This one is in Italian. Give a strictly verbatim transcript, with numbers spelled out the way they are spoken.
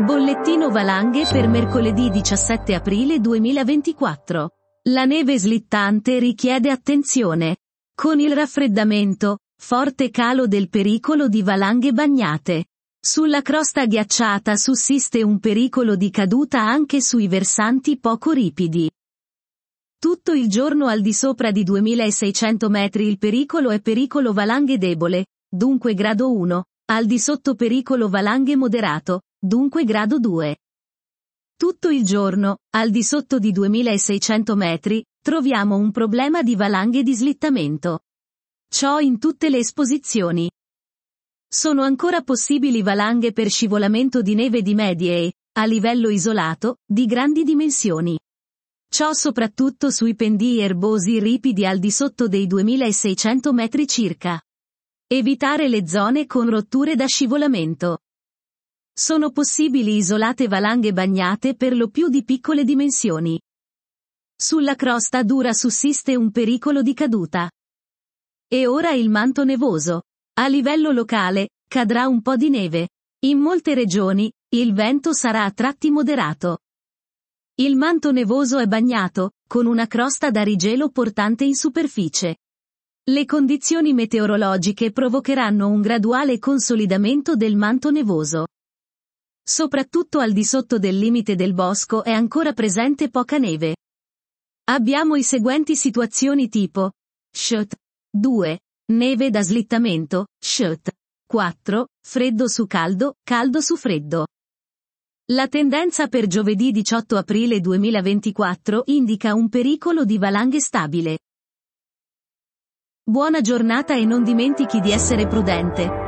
Bollettino valanghe per mercoledì diciassette aprile duemilaventiquattro. La neve slittante richiede attenzione. Con il raffreddamento, forte calo del pericolo di valanghe bagnate. Sulla crosta ghiacciata sussiste un pericolo di caduta anche sui versanti poco ripidi. Tutto il giorno al di sopra di duemilaseicento metri il pericolo è pericolo valanghe debole, dunque grado uno, al di sotto pericolo valanghe moderato, dunque grado due. Tutto il giorno, al di sotto di duemilaseicento metri, troviamo un problema di valanghe di slittamento. Ciò in tutte le esposizioni. Sono ancora possibili valanghe per scivolamento di neve di medie e, a livello isolato, di grandi dimensioni. Ciò soprattutto sui pendii erbosi ripidi al di sotto dei duemilaseicento metri circa. Evitare le zone con rotture da scivolamento. Sono possibili isolate valanghe bagnate per lo più di piccole dimensioni. Sulla crosta dura sussiste un pericolo di caduta. E ora il manto nevoso. A livello locale, cadrà un po' di neve. In molte regioni, il vento sarà a tratti moderato. Il manto nevoso è bagnato, con una crosta da rigelo portante in superficie. Le condizioni meteorologiche provocheranno un graduale consolidamento del manto nevoso. Soprattutto al di sotto del limite del bosco è ancora presente poca neve. Abbiamo i seguenti situazioni tipo S H T due. Neve da slittamento, S H T quattro. Freddo su caldo, caldo su freddo. La tendenza per giovedì diciotto aprile duemilaventiquattro indica un pericolo di valanghe stabile. Buona giornata e non dimentichi di essere prudente.